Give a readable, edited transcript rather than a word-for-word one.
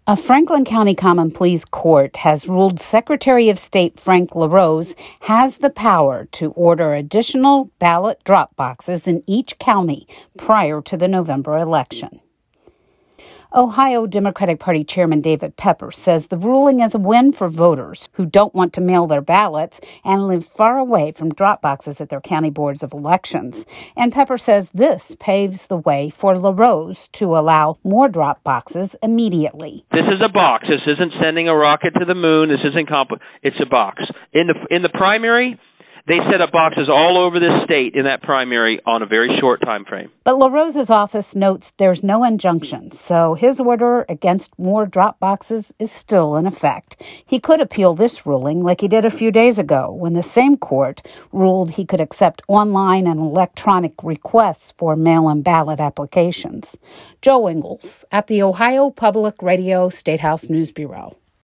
A Franklin County Common Pleas Court has ruled Secretary of State Frank LaRose has the power to order additional ballot drop boxes in each county prior to the November election. Ohio Democratic Party Chairman David Pepper says the ruling is a win for voters who don't want to mail their ballots and live far away from drop boxes at their county boards of elections. And Pepper says this paves the way for LaRose to allow more drop boxes immediately. This is a box. This isn't sending a rocket to the moon. This isn't it's a box. In the primary, they set up boxes all over this state in that primary on a very short time frame. But LaRose's office notes there's no injunction, so his order against more drop boxes is still in effect. He could appeal this ruling like he did a few days ago when the same court ruled he could accept online and electronic requests for mail-in ballot applications. Joe Ingles at the Ohio Public Radio State House News Bureau.